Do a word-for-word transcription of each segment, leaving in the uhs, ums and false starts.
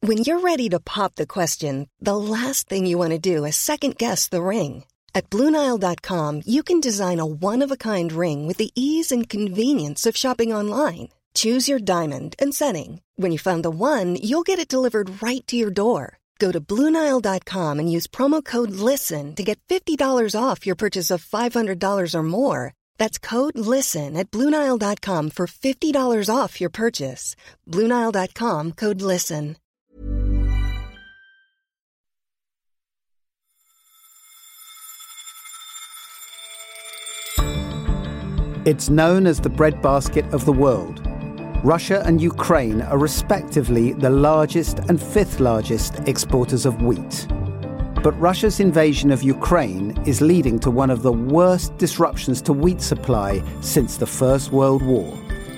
When you're ready to pop the question, the last thing you want to do is second-guess the ring. At Blue Nile dot com, you can design a one-of-a-kind ring with the ease and convenience of shopping online. Choose your diamond and setting. When you find the one, you'll get it delivered right to your door. Go to Blue Nile dot com and use promo code LISTEN to get fifty dollars off your purchase of five hundred dollars or more. That's code LISTEN at Blue Nile dot com for fifty dollars off your purchase. Blue Nile dot com, code LISTEN. It's known as the breadbasket of the world. Russia and Ukraine are respectively the largest and fifth largest exporters of wheat. But Russia's invasion of Ukraine is leading to one of the worst disruptions to wheat supply since the First World War.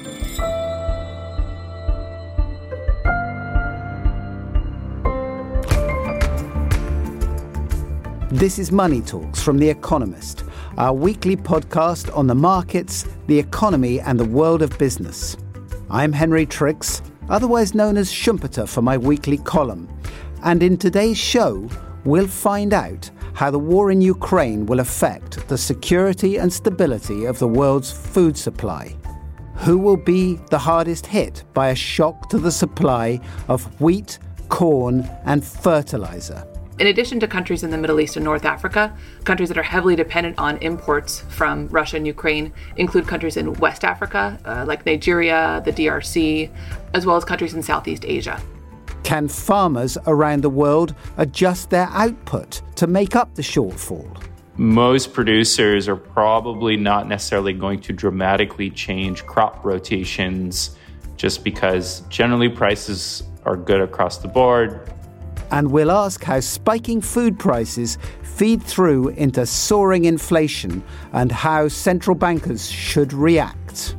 This is Money Talks from The Economist, our weekly podcast on the markets, the economy and the world of business. I'm Henry Tricks, otherwise known as Schumpeter for my weekly column. And in today's show, we'll find out how the war in Ukraine will affect the security and stability of the world's food supply. Who will be the hardest hit by a shock to the supply of wheat, corn and fertilizer? In addition to countries in the Middle East and North Africa, countries that are heavily dependent on imports from Russia and Ukraine include countries in West Africa, uh, like Nigeria, the D R C, as well as countries in Southeast Asia. Can farmers around the world adjust their output to make up the shortfall? Most producers are probably not necessarily going to dramatically change crop rotations just because generally prices are good across the board. And we'll ask how spiking food prices feed through into soaring inflation and how central bankers should react.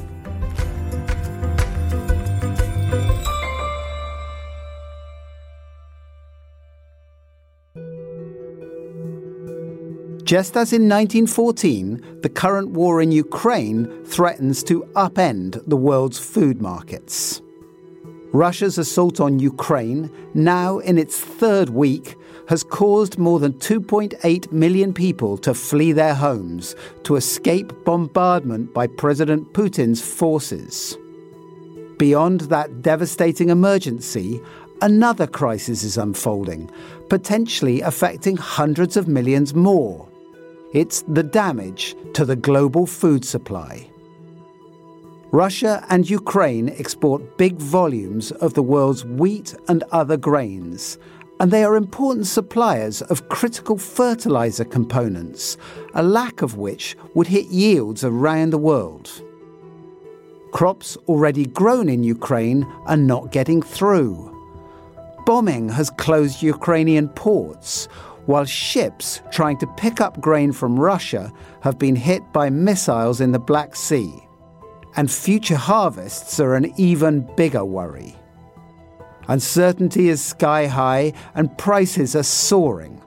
Just as in nineteen fourteen, the current war in Ukraine threatens to upend the world's food markets. Russia's assault on Ukraine, now in its third week, has caused more than two point eight million people to flee their homes to escape bombardment by President Putin's forces. Beyond that devastating emergency, another crisis is unfolding, potentially affecting hundreds of millions more. It's the damage to the global food supply. Russia and Ukraine export big volumes of the world's wheat and other grains, and they are important suppliers of critical fertilizer components, a lack of which would hit yields around the world. Crops already grown in Ukraine are not getting through. Bombing has closed Ukrainian ports, while ships trying to pick up grain from Russia have been hit by missiles in the Black Sea. And future harvests are an even bigger worry. Uncertainty is sky high and prices are soaring.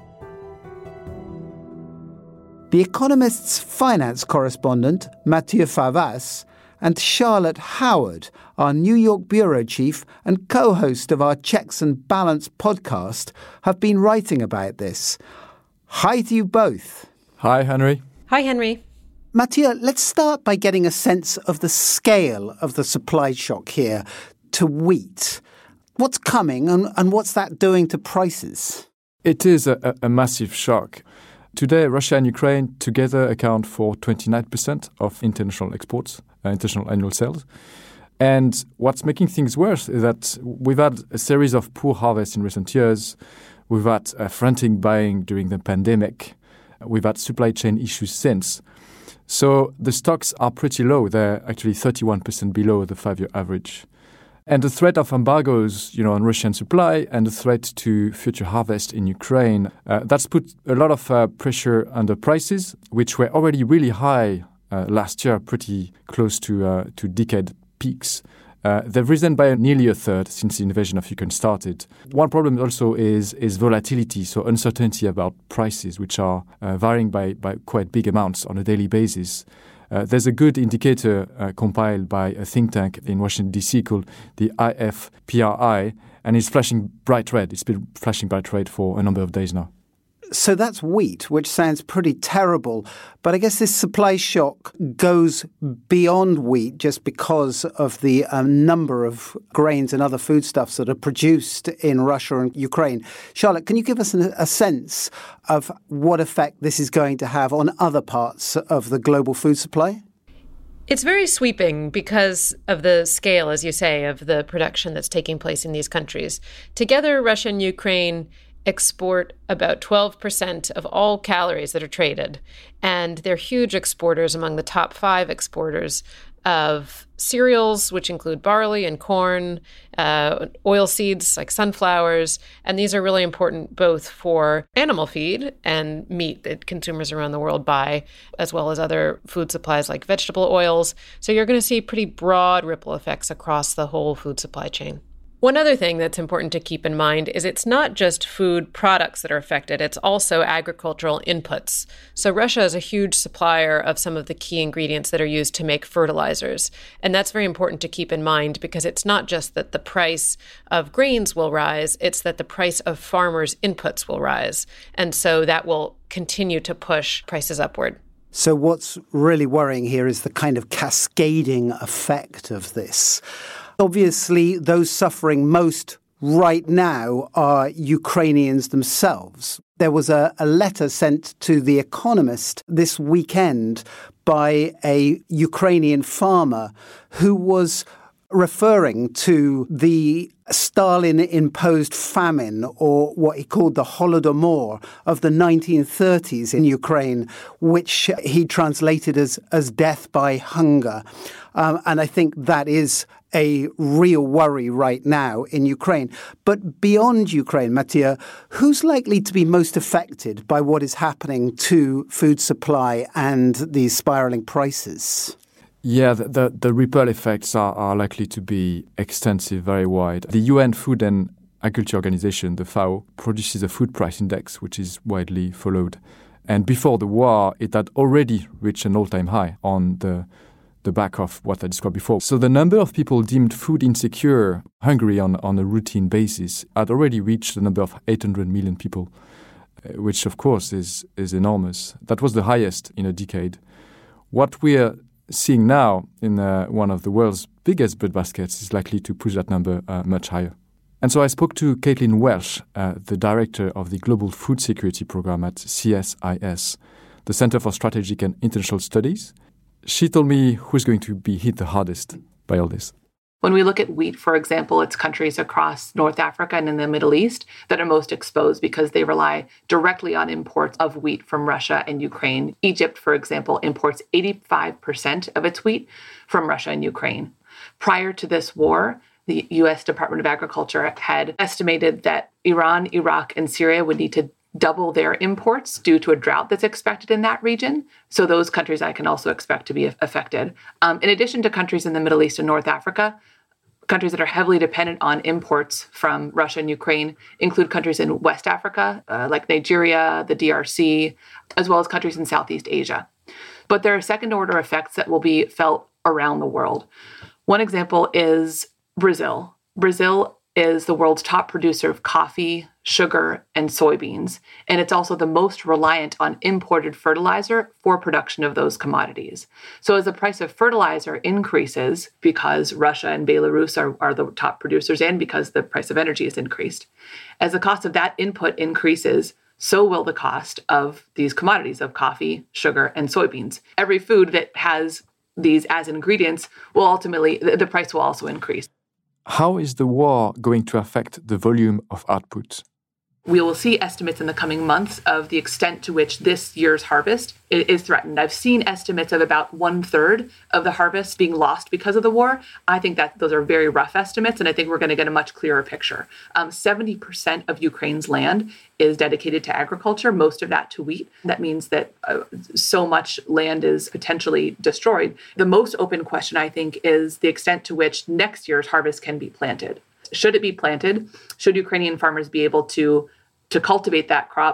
The Economist's finance correspondent, Mathieu Favas, and Charlotte Howard, our New York bureau chief and co-host of our Checks and Balance podcast, have been writing about this. Hi to you both. Hi, Henry. Hi, Henry. Mathieu, let's start by getting a sense of the scale of the supply shock here to wheat. What's coming and, and what's that doing to prices? It is a, a massive shock. Today, Russia and Ukraine together account for twenty-nine percent of international exports, uh, international annual sales. And what's making things worse is that we've had a series of poor harvests in recent years. We've had uh, frantic buying during the pandemic. We've had supply chain issues since. So the stocks are pretty low. They're actually thirty-one percent below the five-year average. And the threat of embargoes, you know, on Russian supply and the threat to future harvest in Ukraine, uh, that's put a lot of uh, pressure on the prices, which were already really high uh, last year, pretty close to uh, to decade peaks. Uh, they've risen by nearly a third since the invasion of Ukraine started. One problem also is is volatility, so uncertainty about prices, which are uh, varying by, by quite big amounts on a daily basis. Uh, there's a good indicator uh, compiled by a think tank in Washington, D C called the I F P R I, and it's flashing bright red. It's been flashing bright red for a number of days now. So that's wheat, which sounds pretty terrible. But I guess this supply shock goes beyond wheat just because of the um, number of grains and other foodstuffs that are produced in Russia and Ukraine. Charlotte, can you give us a, a sense of what effect this is going to have on other parts of the global food supply? It's very sweeping because of the scale, as you say, of the production that's taking place in these countries. Together, Russia and Ukraine export about twelve percent of all calories that are traded. And they're huge exporters, among the top five exporters of cereals, which include barley and corn, uh, oil seeds like sunflowers. And these are really important both for animal feed and meat that consumers around the world buy, as well as other food supplies like vegetable oils. So you're going to see pretty broad ripple effects across the whole food supply chain. One other thing that's important to keep in mind is it's not just food products that are affected, it's also agricultural inputs. So Russia is a huge supplier of some of the key ingredients that are used to make fertilizers. And that's very important to keep in mind because it's not just that the price of grains will rise, it's that the price of farmers' inputs will rise. And so that will continue to push prices upward. So what's really worrying here is the kind of cascading effect of this. Obviously, those suffering most right now are Ukrainians themselves. There was a, a letter sent to The Economist this weekend by a Ukrainian farmer who was referring to the Stalin-imposed famine, or what he called the Holodomor of the nineteen thirties in Ukraine, which he translated as, as death by hunger. Um, and I think that is a real worry right now in Ukraine. But beyond Ukraine, Mathieu, who's likely to be most affected by what is happening to food supply and these spiraling prices? Yeah, the, the, the ripple effects are, are likely to be extensive, very wide. The U N Food and Agriculture Organization, the F A O, produces a food price index, which is widely followed. And before the war, it had already reached an all-time high on the the back of what I described before. So the number of people deemed food insecure, hungry on, on a routine basis, had already reached the number of eight hundred million people, which of course is, is enormous. That was the highest in a decade. What we're seeing now in uh, one of the world's biggest breadbaskets is likely to push that number uh, much higher. And so I spoke to Caitlin Welsh, uh, the director of the Global Food Security Program at C S I S, the Center for Strategic and International Studies. She told me who's going to be hit the hardest by all this. When we look at wheat, for example, it's countries across North Africa and in the Middle East that are most exposed because they rely directly on imports of wheat from Russia and Ukraine. Egypt, for example, imports eighty-five percent of its wheat from Russia and Ukraine. Prior to this war, the U S Department of Agriculture had estimated that Iran, Iraq, and Syria would need to double their imports due to a drought that's expected in that region. So those countries I can also expect to be affected. Um, in addition to countries in the Middle East and North Africa, countries that are heavily dependent on imports from Russia and Ukraine include countries in West Africa, uh, like Nigeria, the D R C, as well as countries in Southeast Asia. But there are second-order effects that will be felt around the world. One example is Brazil. Brazil is the world's top producer of coffee, sugar, and soybeans, and it's also the most reliant on imported fertilizer for production of those commodities. So as the price of fertilizer increases, because Russia and Belarus are, are the top producers and because the price of energy is increased, as the cost of that input increases, so will the cost of these commodities of coffee, sugar, and soybeans. Every food that has these as ingredients will ultimately, the price will also increase. How is the war going to affect the volume of output? We will see estimates in the coming months of the extent to which this year's harvest is threatened. I've seen estimates of about one third of the harvest being lost because of the war. I think that those are very rough estimates, and I think we're going to get a much clearer picture. Um, seventy percent of Ukraine's land is dedicated to agriculture, most of that to wheat. That means that uh, so much land is potentially destroyed. The most open question, I think, is the extent to which next year's harvest can be planted. Should it be planted? Should Ukrainian farmers be able to, to cultivate that crop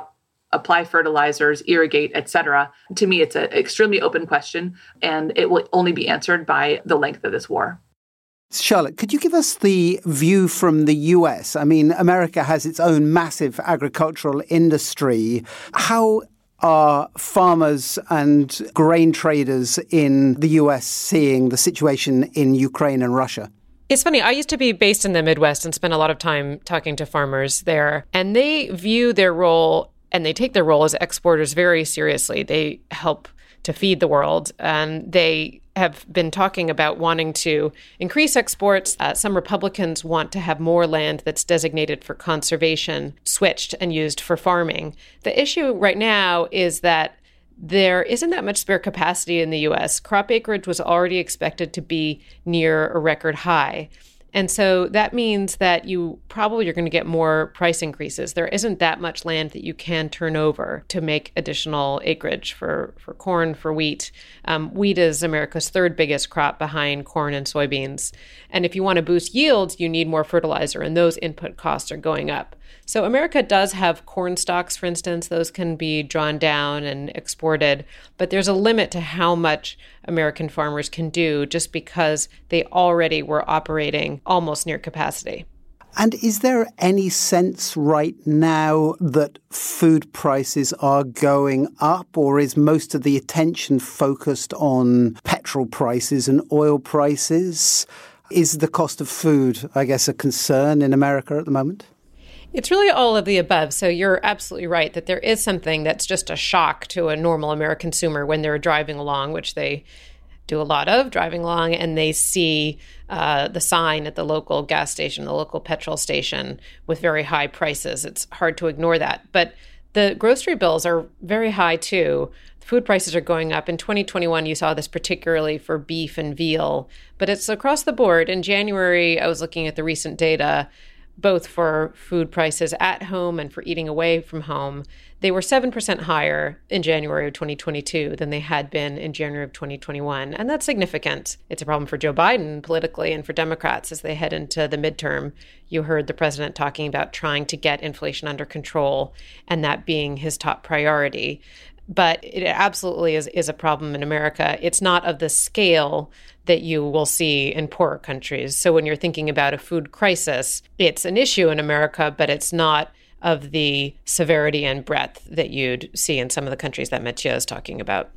apply fertilizers, irrigate, et cetera. To me, it's an extremely open question, and it will only be answered by the length of this war. Charlotte, could you give us the view from the U S? I mean, America has its own massive agricultural industry. How are farmers and grain traders in the U S seeing the situation in Ukraine and Russia? It's funny. I used to be based in the Midwest and spent a lot of time talking to farmers there, and they view their role and they take their role as exporters very seriously. They help to feed the world, and they have been talking about wanting to increase exports. Uh, some Republicans want to have more land that's designated for conservation switched and used for farming. The issue right now is that there isn't that much spare capacity in the U S. Crop acreage was already expected to be near a record high. And so that means that you probably are going to get more price increases. There isn't that much land that you can turn over to make additional acreage for, for corn, for wheat. Um, wheat is America's third biggest crop behind corn and soybeans. And if you want to boost yields, you need more fertilizer, and those input costs are going up. So America does have corn stocks, for instance. Those can be drawn down and exported, but there's a limit to how much American farmers can do just because they already were operating almost near capacity. And is there any sense right now that food prices are going up, or is most of the attention focused on petrol prices and oil prices? Is the cost of food, I guess, a concern in America at the moment? It's really all of the above. So you're absolutely right that there is something that's just a shock to a normal American consumer when they're driving along, which they do a lot of, driving along, and they see uh, the sign at the local gas station, the local petrol station with very high prices. It's hard to ignore that. But the grocery bills are very high too. Food prices are going up. In twenty twenty-one, you saw this particularly for beef and veal, but it's across the board. In January, I was looking at the recent data, both for food prices at home and for eating away from home. They were seven percent higher in January of twenty twenty-two than they had been in January of twenty twenty-one. And that's significant. It's a problem for Joe Biden politically and for Democrats as they head into the midterm. You heard the president talking about trying to get inflation under control and that being his top priority. But it absolutely is, is a problem in America. It's not of the scale that you will see in poorer countries. So when you're thinking about a food crisis, it's an issue in America, but it's not of the severity and breadth that you'd see in some of the countries that Mathieu is talking about.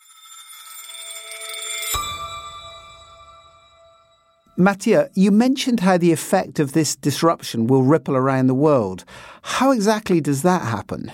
Mathieu, you mentioned how the effect of this disruption will ripple around the world. How exactly does that happen?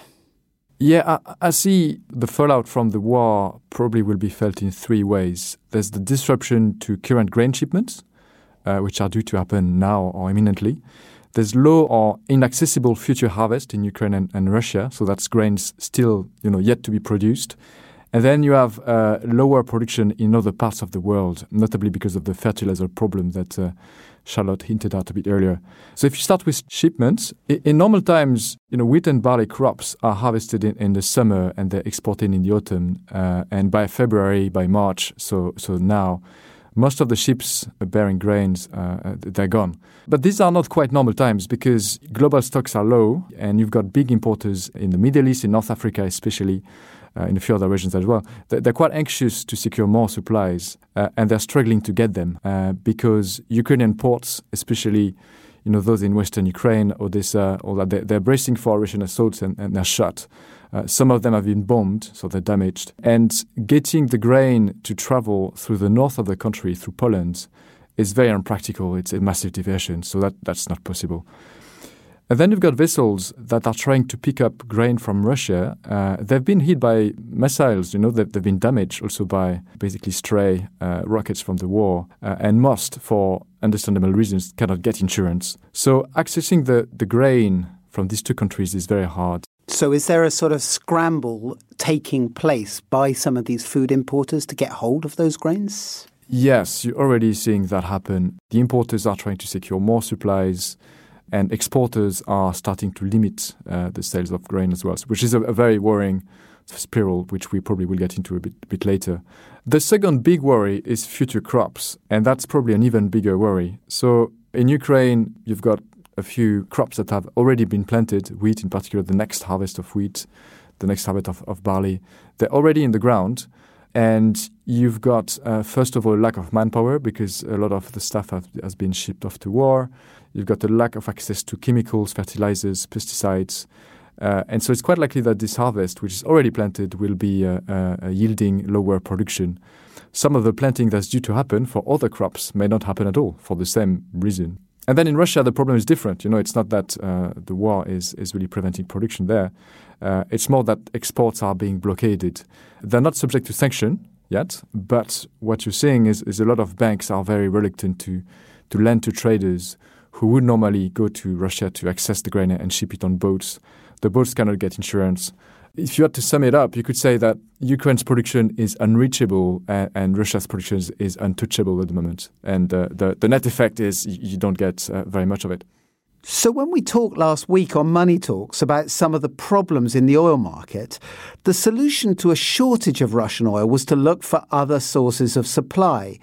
Yeah, I, I see the fallout from the war probably will be felt in three ways. There's the disruption to current grain shipments, uh, which are due to happen now or imminently. There's low or inaccessible future harvest in Ukraine and, and Russia, so that's grains still, you know, yet to be produced. And then you have uh, lower production in other parts of the world, notably because of the fertilizer problem that uh, Charlotte hinted at a bit earlier. So if you start with shipments, in normal times, you know, wheat and barley crops are harvested in, in the summer and they're exported in the autumn. Uh, and by February, by March, so so now, most of the ships bearing grains, uh, they're gone. But these are not quite normal times because global stocks are low and you've got big importers in the Middle East, in North Africa especially, Uh, in a few other regions as well. They're quite anxious to secure more supplies uh, and they're struggling to get them uh, because Ukrainian ports, especially you know those in Western Ukraine, Odessa, all that, they're, they're bracing for Russian assaults and, and they're shut. Uh, some of them have been bombed, so they're damaged. And getting the grain to travel through the north of the country, through Poland, is very unpractical. It's a massive diversion, so that, that's not possible. And then you've got vessels that are trying to pick up grain from Russia. Uh, they've been hit by missiles, you know, they've, they've been damaged also by basically stray uh, rockets from the war. Uh, and most, for understandable reasons, cannot get insurance. So accessing the, the grain from these two countries is very hard. So is there a sort of scramble taking place by some of these food importers to get hold of those grains? Yes, you're already seeing that happen. The importers are trying to secure more supplies. And exporters are starting to limit uh, the sales of grain as well, which is a, a very worrying spiral, which we probably will get into a bit, bit later. The second big worry is future crops, and that's probably an even bigger worry. So in Ukraine, you've got a few crops that have already been planted, wheat in particular, the next harvest of wheat. the next harvest of, of barley. They're already in the ground. And you've got, uh, first of all, lack of manpower because a lot of the stuff have, has been shipped off to war. You've got a lack of access to chemicals, fertilizers, pesticides. Uh, and so it's quite likely that this harvest, which is already planted, will be uh, uh, yielding lower production. Some of the planting that's due to happen for other crops may not happen at all for the same reason. And then in Russia, the problem is different. You know, it's not that uh, the war is, is really preventing production there. Uh, it's more that exports are being blockaded. They're not subject to sanction yet, but what you're seeing is, is a lot of banks are very reluctant to, to lend to traders who would normally go to Russia to access the grain and ship it on boats. The boats cannot get insurance. If you had to sum it up, you could say that Ukraine's production is unreachable and, and Russia's production is, is untouchable at the moment. And uh, the, the net effect is you don't get uh, very much of it. So when we talked last week on Money Talks about some of the problems in the oil market, the solution to a shortage of Russian oil was to look for other sources of supply.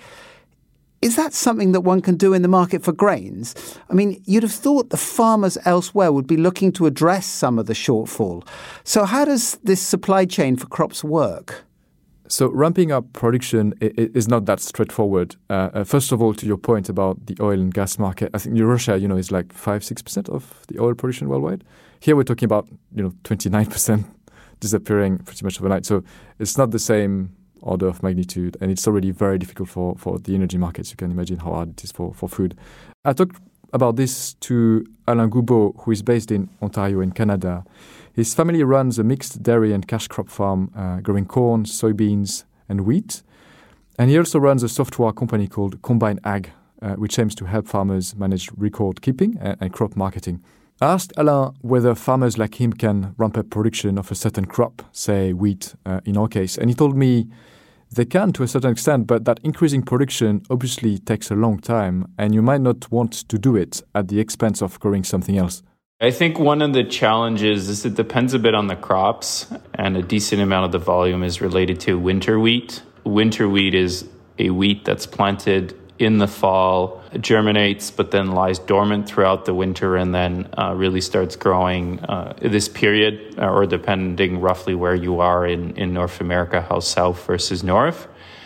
Is that something that one can do in the market for grains? I mean, you'd have thought the farmers elsewhere would be looking to address some of the shortfall. So how does this supply chain for crops work? So ramping up production is not that straightforward. Uh, uh, first of all, to your point about the oil and gas market, I think Russia, you know, is like five, six percent of the oil production worldwide. Here we're talking about, you know, twenty-nine percent disappearing pretty much overnight. So it's not the same order of magnitude, and it's already very difficult for, for the energy markets. You can imagine how hard it is for, for food. I talked about this to Alain Goubeau, who is based in Ontario in Canada. His family runs a mixed dairy and cash crop farm, uh, growing corn, soybeans, and wheat. And he also runs a software company called Combine Ag, uh, which aims to help farmers manage record keeping and, and crop marketing. I asked Alain whether farmers like him can ramp up production of a certain crop, say wheat uh, in our case. And he told me they can to a certain extent, but that increasing production obviously takes a long time, and you might not want to do it at the expense of growing something else. I think one of the challenges is it depends a bit on the crops, and a decent amount of the volume is related to winter wheat. Winter wheat is a wheat that's planted in the fall, germinates, but then lies dormant throughout the winter and then uh, really starts growing uh, this period, or depending roughly where you are in, in North America, how south versus north.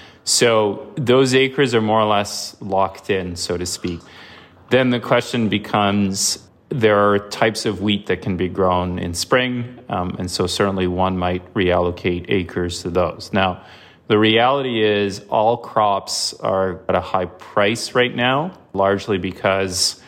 So those acres are more or less locked in, so to speak. Then the question becomes, there are types of wheat that can be grown in spring, um, and so certainly one might reallocate acres to those. Now, the reality is all crops are at a high price right now, largely because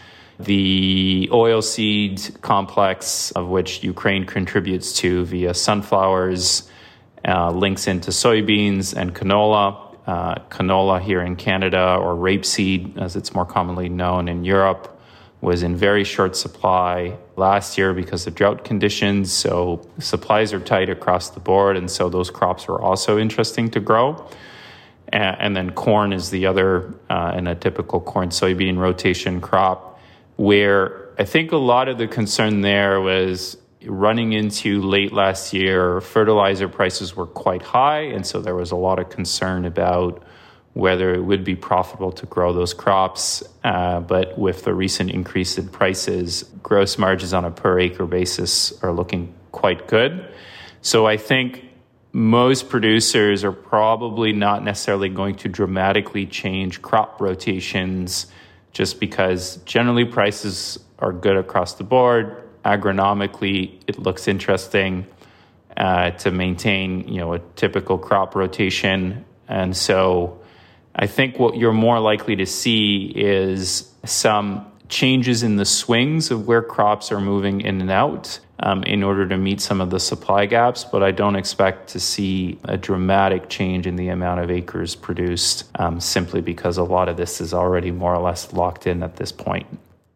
the oilseed complex, of which Ukraine contributes to via sunflowers, uh, links into soybeans and canola. Uh, canola here in Canada, or rapeseed, as it's more commonly known in Europe, was in very short supply last year because of drought conditions. So supplies are tight across the board, and so those crops were also interesting to grow. And, and then corn is the other, uh, in a typical corn-soybean rotation crop, where I think a lot of the concern there was running into late last year, fertilizer prices were quite high, and so there was a lot of concern about whether it would be profitable to grow those crops. Uh, but with the recent increase in prices, gross margins on a per acre basis are looking quite good. So I think most producers are probably not necessarily going to dramatically change crop rotations just because generally prices are good across the board. Agronomically, it looks interesting uh, to maintain, you know, a typical crop rotation. And so I think what you're more likely to see is some changes in the swings of where crops are moving in and out um, in order to meet some of the supply gaps. But I don't expect to see a dramatic change in the amount of acres produced um, simply because a lot of this is already more or less locked in at this point.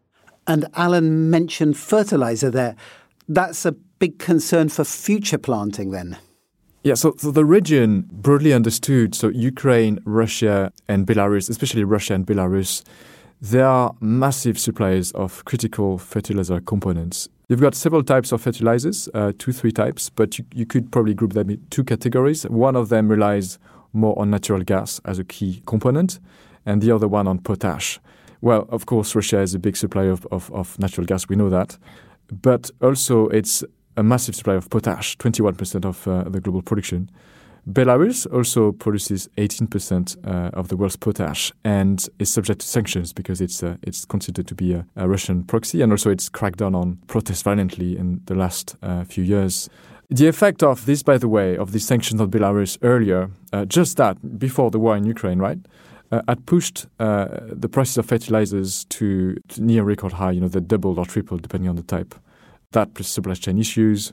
And Alan mentioned fertilizer there. That's a big concern for future planting then. Yeah, so, so the region, broadly understood, so Ukraine, Russia and Belarus, especially Russia and Belarus, they are massive suppliers of critical fertilizer components. You've got several types of fertilizers, uh, two, three types, but you, you could probably group them in two categories. One of them relies more on natural gas as a key component, and the other one on potash. Well, of course, Russia is a big supplier of, of, of natural gas, we know that, but also it's a massive supply of potash, twenty-one percent of uh, the global production. Belarus also produces eighteen percent uh, of the world's potash and is subject to sanctions because it's uh, it's considered to be a, a Russian proxy, and also it's cracked down on protests violently in the last uh, few years. The effect of this, by the way, of these sanctions on Belarus earlier, uh, just that, before the war in Ukraine, right, uh, had pushed uh, the prices of fertilizers to, to near record high. You know, they doubled or tripled depending on the type. That plus supply chain issues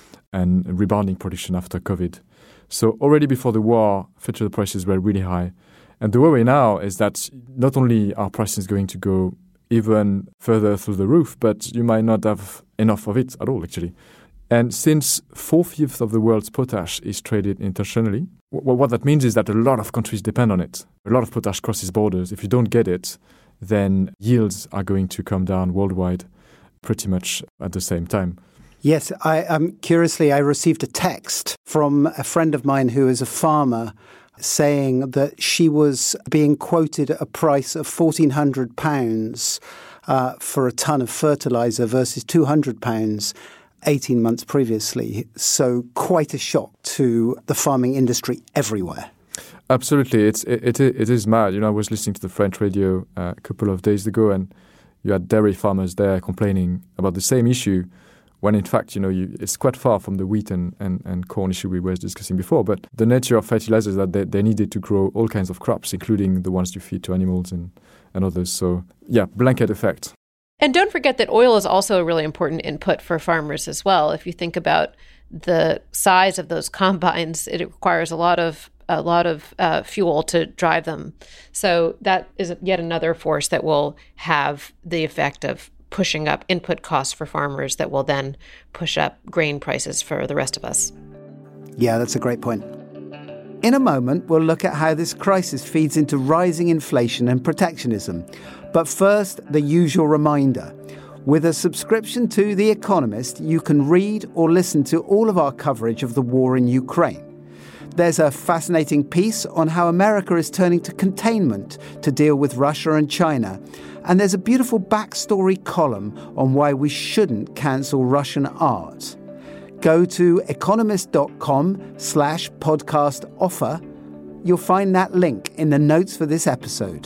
and rebounding production after COVID. So already before the war, fertilizer prices were really high. And the worry now is that not only are prices going to go even further through the roof, but you might not have enough of it at all, actually. And since four-fifths of the world's potash is traded internationally, w- what that means is that a lot of countries depend on it. A lot of potash crosses borders. If you don't get it, then yields are going to come down worldwide pretty much at the same time. Yes, I, um, curiously, I received a text from a friend of mine who is a farmer saying that she was being quoted a price of fourteen hundred pounds uh, for a tonne of fertiliser versus two hundred pounds eighteen months previously. So quite a shock to the farming industry everywhere. Absolutely. It's, it, it, it is mad. You know, I was listening to the French radio uh, a couple of days ago, and you had dairy farmers there complaining about the same issue, when in fact, you know, you, it's quite far from the wheat and, and, and corn issue we were discussing before. But the nature of fertilizers that they, they needed to grow all kinds of crops, including the ones you feed to animals and, and others. So, yeah, blanket effect. And don't forget that oil is also a really important input for farmers as well. If you think about the size of those combines, it requires a lot of a lot of uh, fuel to drive them. So that is yet another force that will have the effect of pushing up input costs for farmers that will then push up grain prices for the rest of us. Yeah, that's a great point. In a moment, we'll look at how this crisis feeds into rising inflation and protectionism. But first, the usual reminder. With a subscription to The Economist, you can read or listen to all of our coverage of the war in Ukraine. There's a fascinating piece on how America is turning to containment to deal with Russia and China. And there's a beautiful backstory column on why we shouldn't cancel Russian art. Go to economist.com slash podcast offer. You'll find that link in the notes for this episode.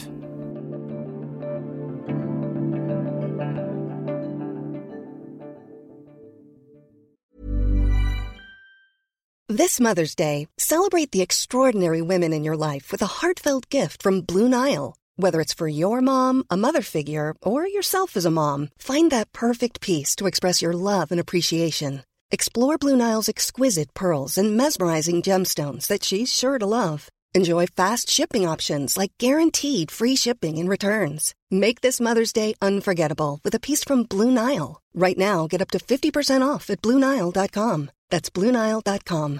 This Mother's Day, celebrate the extraordinary women in your life with a heartfelt gift from Blue Nile. Whether it's for your mom, a mother figure, or yourself as a mom, find that perfect piece to express your love and appreciation. Explore Blue Nile's exquisite pearls and mesmerizing gemstones that she's sure to love. Enjoy fast shipping options like guaranteed free shipping and returns. Make this Mother's Day unforgettable with a piece from Blue Nile. Right now, get up to fifty percent off at Blue Nile dot com. That's Blue Nile dot com.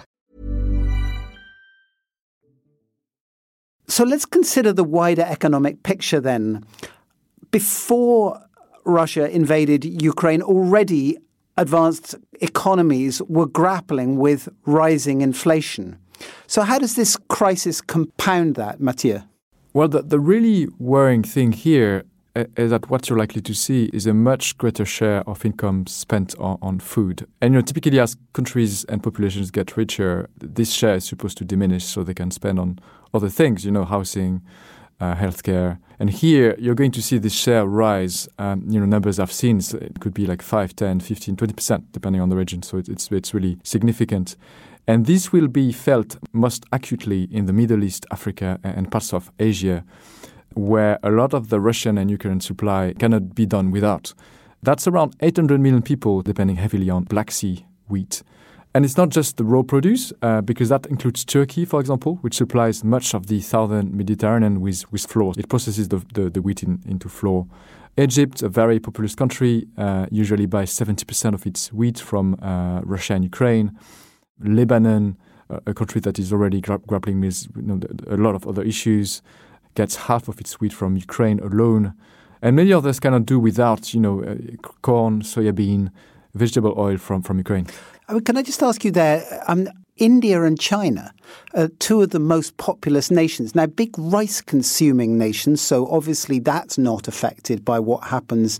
So let's consider the wider economic picture then. Before Russia invaded Ukraine, already advanced economies were grappling with rising inflation. So how does this crisis compound that, Mathieu? Well, the, the really worrying thing here is that what you're likely to see is a much greater share of income spent on, on food. And you know, typically as countries and populations get richer, this share is supposed to diminish so they can spend on other things, you know, housing, uh, healthcare. And here you're going to see this share rise. Um, you know, numbers I've seen, so it could be like five, ten, fifteen, twenty percent, depending on the region. So it, it's it's really significant. And this will be felt most acutely in the Middle East, Africa, and parts of Asia, where a lot of the Russian and Ukrainian supply cannot be done without. That's around eight hundred million people depending heavily on Black Sea wheat. And it's not just the raw produce, uh, because that includes Turkey, for example, which supplies much of the southern Mediterranean with, with flour. It processes the, the, the wheat in, into flour. Egypt, a very populous country, uh, usually buys seventy percent of its wheat from uh, Russia and Ukraine. Lebanon, uh, a country that is already gra- grappling with you know, a lot of other issues, gets half of its wheat from Ukraine alone. And many others cannot do without, you know, uh, corn, soybean, vegetable oil from, from Ukraine. I mean, can I just ask you there, um, India and China are two of the most populous nations. Now, big rice-consuming nations, so obviously that's not affected by what happens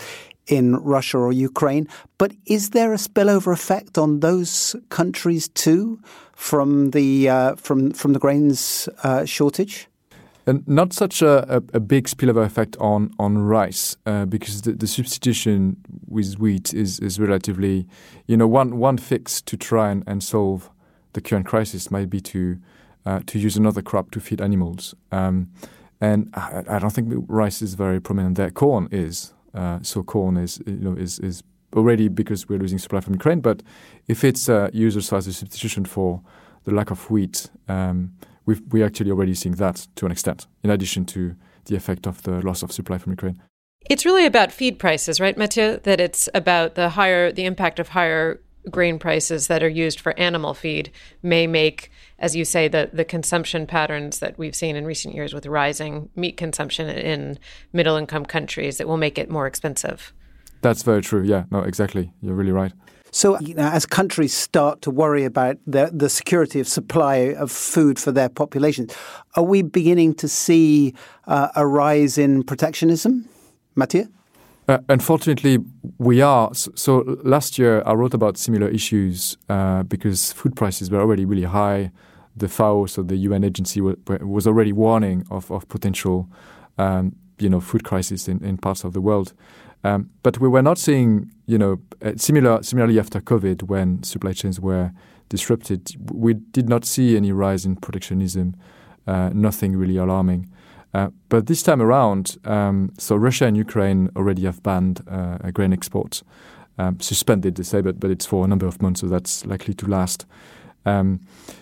in Russia or Ukraine. But is there a spillover effect on those countries too from the uh, from from the grains uh, shortage? And not such a, a, a big spillover effect on on rice uh, because the, the substitution with wheat is, is relatively, you know, one one fix to try and, and solve the current crisis might be to uh, to use another crop to feed animals. Um, and I, I don't think rice is very prominent there. Corn is. Uh, so corn is, you know, is, is already because we're losing supply from Ukraine. But if it's uh, used also as a substitution for the lack of wheat, um, we've, we're actually already seeing that to an extent, in addition to the effect of the loss of supply from Ukraine. It's really about feed prices, right, Mathieu? That it's about the higher, the impact of higher grain prices that are used for animal feed may make, as you say, the, the consumption patterns that we've seen in recent years with rising meat consumption in middle-income countries, that will make it more expensive. That's very true. Yeah, no, exactly. You're really right. So, you know, as countries start to worry about the, the security of supply of food for their populations, are we beginning to see uh, a rise in protectionism? Mathieu? Uh, unfortunately, we are. So, so last year, I wrote about similar issues uh, because food prices were already really high. The F A O, so the U N agency, w- was already warning of, of potential, um, you know, food crisis in, in parts of the world. Um, but we were not seeing, you know, uh, similar. Similarly after COVID, when supply chains were disrupted, we did not see any rise in protectionism. Uh, nothing really alarming. Uh, but this time around, um, so Russia and Ukraine already have banned uh, grain exports, um, suspended, they say, but, but it's for a number of months, so that's likely to last. Um,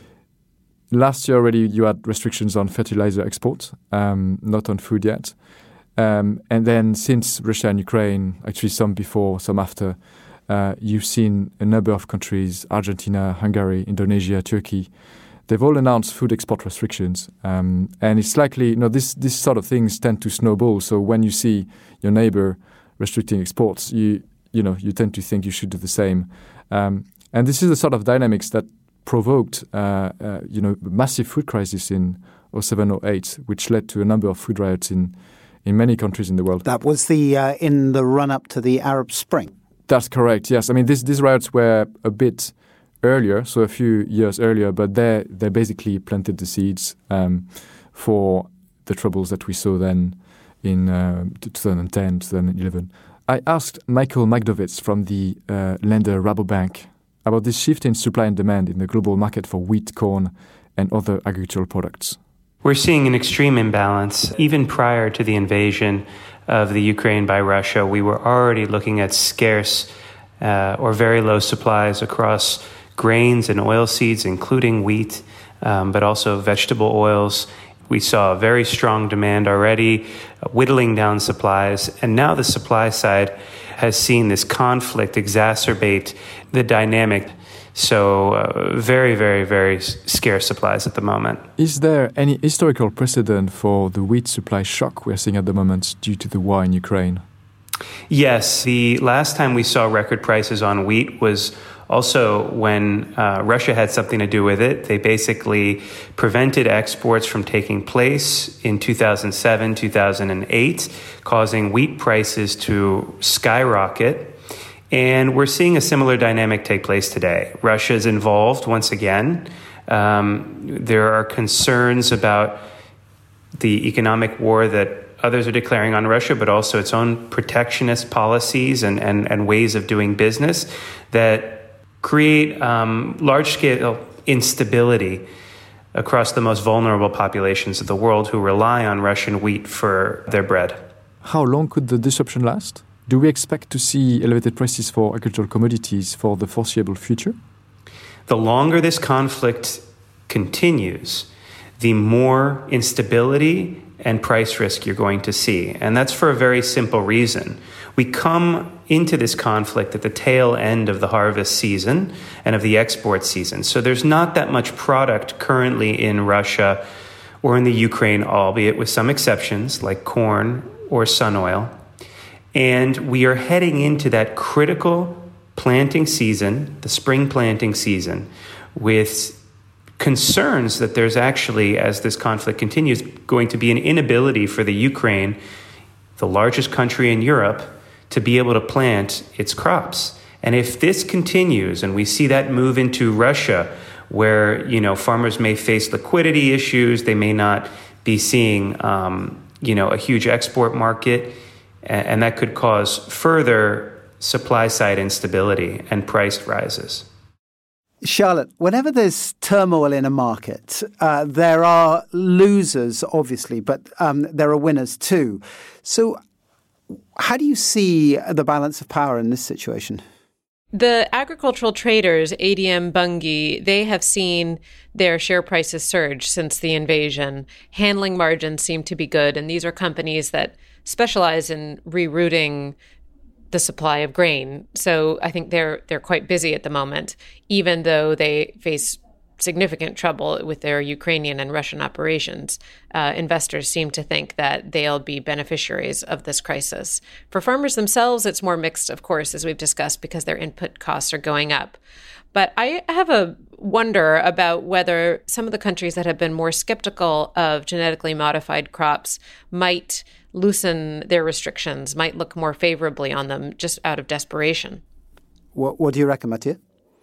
last year already, you had restrictions on fertilizer exports, um, not on food yet. Um, and then since Russia and Ukraine, actually some before, some after, uh, you've seen a number of countries, Argentina, Hungary, Indonesia, Turkey, they've all announced food export restrictions, um, and it's likely, you know, this this sort of things tend to snowball. So when you see your neighbor restricting exports, you you know you tend to think you should do the same. Um, and this is the sort of dynamics that provoked, uh, uh, you know, massive food crisis in oh seven oh eight, which led to a number of food riots in in many countries in the world. That was the uh, in the run up to the Arab Spring. That's correct. Yes, I mean this, these riots were a bit earlier, so a few years earlier, but they they basically planted the seeds um, for the troubles that we saw then in uh, twenty ten, twenty eleven. I asked Michael Magdovitz from the uh, lender Rabobank about this shift in supply and demand in the global market for wheat, corn, and other agricultural products. We're seeing an extreme imbalance. Even prior to the invasion of the Ukraine by Russia, we were already looking at scarce uh, or very low supplies across grains and oilseeds, including wheat, um, but also vegetable oils. We saw a very strong demand already, uh, whittling down supplies. And now the supply side has seen this conflict exacerbate the dynamic. So uh, very, very, very scarce supplies at the moment. Is there any historical precedent for the wheat supply shock we're seeing at the moment due to the war in Ukraine? Yes. The last time we saw record prices on wheat was also when uh, Russia had something to do with it. They basically prevented exports from taking place in two thousand seven, two thousand eight, causing wheat prices to skyrocket. And we're seeing a similar dynamic take place today. Russia is involved once again. Um, there are concerns about the economic war that others are declaring on Russia, but also its own protectionist policies and, and, and ways of doing business that create um, large-scale instability across the most vulnerable populations of the world who rely on Russian wheat for their bread. How long could the disruption last? Do we expect to see elevated prices for agricultural commodities for the foreseeable future? The longer this conflict continues, the more instability and price risk you're going to see. And that's for a very simple reason. We come into this conflict at the tail end of the harvest season and of the export season. So there's not that much product currently in Russia or in the Ukraine, albeit with some exceptions like corn or sun oil. And we are heading into that critical planting season, the spring planting season, with concerns that there's actually, as this conflict continues, going to be an inability for the Ukraine, the largest country in Europe, to be able to plant its crops. And if this continues and we see that move into Russia, where, you know, farmers may face liquidity issues, they may not be seeing, um, you know, a huge export market, and, and that could cause further supply side instability and price rises. Charlotte, whenever there's turmoil in a market, uh, there are losers, obviously, but um, there are winners too. So how do you see the balance of power in this situation? The agricultural traders, A D M, Bunge, they have seen their share prices surge since the invasion. Handling margins seem to be good, and these are companies that specialize in rerouting the supply of grain. So I think they're they're quite busy at the moment, even though they face significant trouble with their Ukrainian and Russian operations. Uh, investors seem to think that they'll be beneficiaries of this crisis. For farmers themselves, it's more mixed, of course, as we've discussed, because their input costs are going up. But I have a wonder about whether some of the countries that have been more skeptical of genetically modified crops might loosen their restrictions, might look more favorably on them just out of desperation. What, what do you reckon, Mathieu?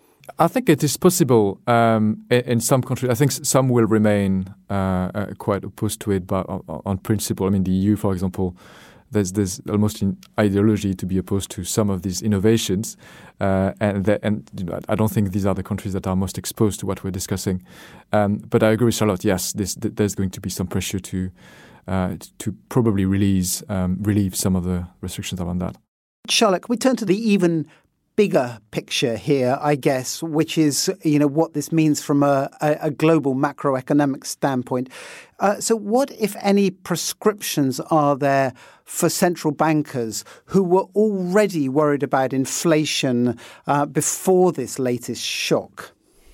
I think it is possible um, in, in some countries. I think some will remain uh, uh, quite opposed to it, but on, on principle. I mean, the E U, for example, there's there's almost an ideology to be opposed to some of these innovations, uh, and that, and you know, I don't think these are the countries that are most exposed to what we're discussing. Um, but I agree with Charlotte. Yes, this, th- there's going to be some pressure to uh, to probably release um, relieve some of the restrictions around that. Charlotte, can we turn to the even bigger picture here, I guess, which is, you know, what this means from a, a, a global macroeconomic standpoint. Uh, so what, if any, prescriptions are there for central bankers who were already worried about inflation uh, before this latest shock?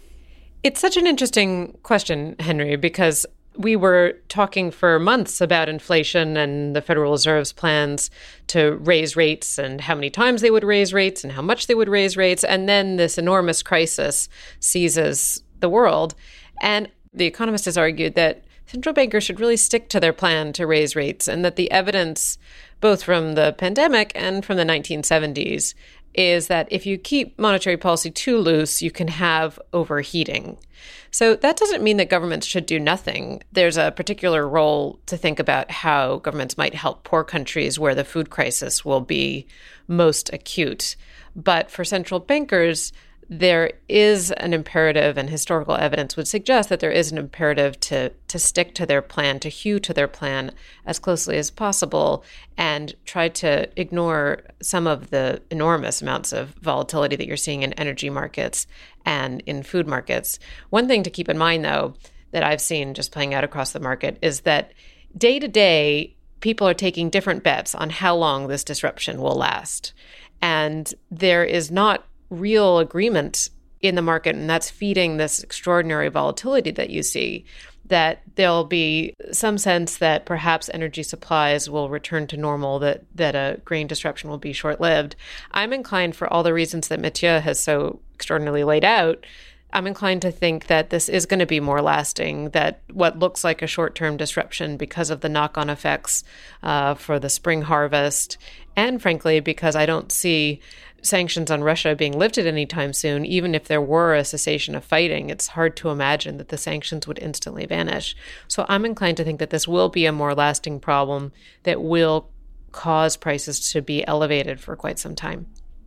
It's such an interesting question, Henry, because we were talking for months about inflation and the Federal Reserve's plans to raise rates and how many times they would raise rates and how much they would raise rates. And then this enormous crisis seizes the world. And the Economist has argued that central bankers should really stick to their plan to raise rates, and that the evidence, both from the pandemic and from the nineteen seventies, is that if you keep monetary policy too loose, you can have overheating. So that doesn't mean that governments should do nothing. There's a particular role to think about how governments might help poor countries where the food crisis will be most acute. But for central bankers, there is an imperative, and historical evidence would suggest that there is an imperative to to stick to their plan, to hew to their plan as closely as possible, and try to ignore some of the enormous amounts of volatility that you're seeing in energy markets and in food markets. One thing to keep in mind, though, that I've seen just playing out across the market is that day to day, people are taking different bets on how long this disruption will last. And there is not real agreement in the market, and that's feeding this extraordinary volatility that you see, that there'll be some sense that perhaps energy supplies will return to normal, that that a grain disruption will be short-lived. I'm inclined, for all the reasons that Mathieu has so extraordinarily laid out, I'm inclined to think that this is going to be more lasting, that what looks like a short-term disruption because of the knock-on effects uh, for the spring harvest, and frankly, because I don't see sanctions on Russia being lifted anytime soon. Even if there were a cessation of fighting, it's hard to imagine that the sanctions would instantly vanish. So I'm inclined to think that this will be a more lasting problem that will cause prices to be elevated for quite some time.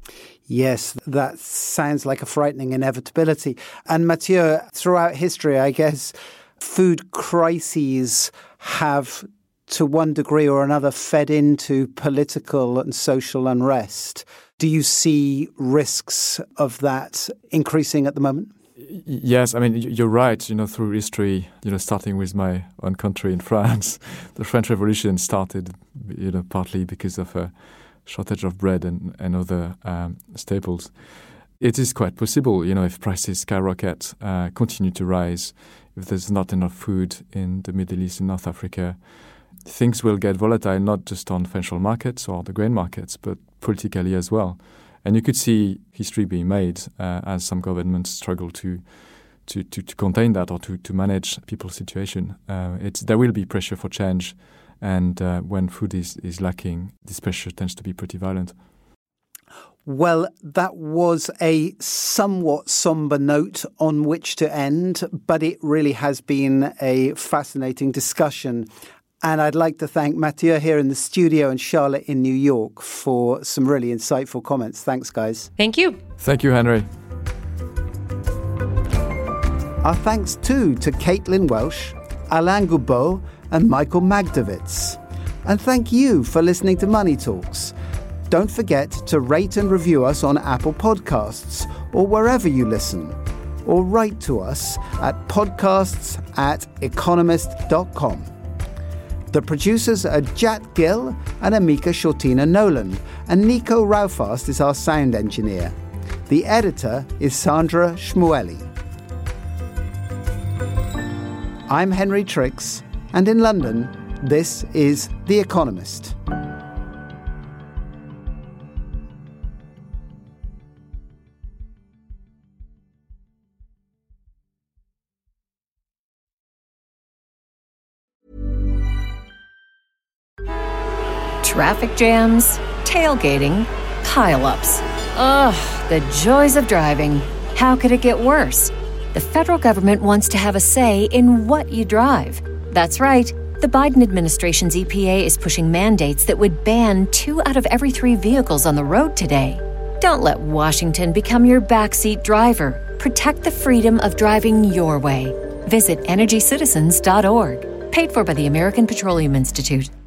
Yes, that sounds like a frightening inevitability. And Mathieu, throughout history, I guess, food crises have, to one degree or another, fed into political and social unrest. Do you see risks of that increasing at the moment? Yes, I mean, you're right. You know, through history, you know, starting with my own country in France, the French Revolution started, you know, partly because of a shortage of bread and, and other um, staples. It is quite possible, you know, if prices skyrocket, uh, continue to rise, if there's not enough food in the Middle East and North Africa, things will get volatile, not just on financial markets or the grain markets, but politically as well. And you could see history being made uh, as some governments struggle to to, to, to contain that or to, to manage people's situation. Uh, it's, there will be pressure for change. And uh, when food is, is lacking, this pressure tends to be pretty violent. Well, that was a somewhat somber note on which to end, but it really has been a fascinating discussion. And I'd like to thank Mathieu here in the studio and Charlotte in New York for some really insightful comments. Thanks, guys. Thank you. Thank you, Henry. Our thanks too to Caitlin Welsh, Alain Goubeau, and Michael Magdovitz. And thank you for listening to Money Talks. Don't forget to rate and review us on Apple Podcasts or wherever you listen. Or write to us at podcasts at economist dot com. The producers are Jat Gill and Amika Shortina Nolan, and Nico Raufast is our sound engineer. The editor is Sandra Shmueli. I'm Henry Tricks, and in London, this is The Economist. Traffic jams, tailgating, pile-ups. Ugh, the joys of driving. How could it get worse? The federal government wants to have a say in what you drive. That's right. The Biden administration's E P A is pushing mandates that would ban two out of every three vehicles on the road today. Don't let Washington become your backseat driver. Protect the freedom of driving your way. Visit energy citizens dot org. Paid for by the American Petroleum Institute.